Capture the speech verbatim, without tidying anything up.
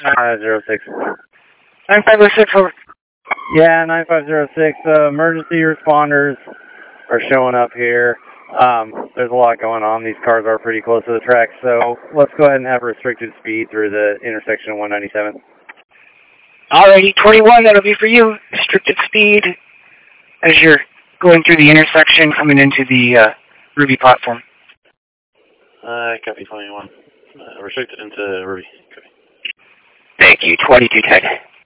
nine zero six. nine five zero six, over. Yeah, nine five zero six. Uh, emergency responders are showing up here. Um, there's a lot going on. These cars are pretty close to the track, so let's go ahead and have restricted speed through the intersection of one ninety-seven. Alrighty, twenty-one, that'll be for you. Restricted speed as you're going through the intersection, coming into the uh, Ruby platform. Uh, copy twenty-one. Uh, restricted into Ruby. Copy. Thank you, twenty-two ten.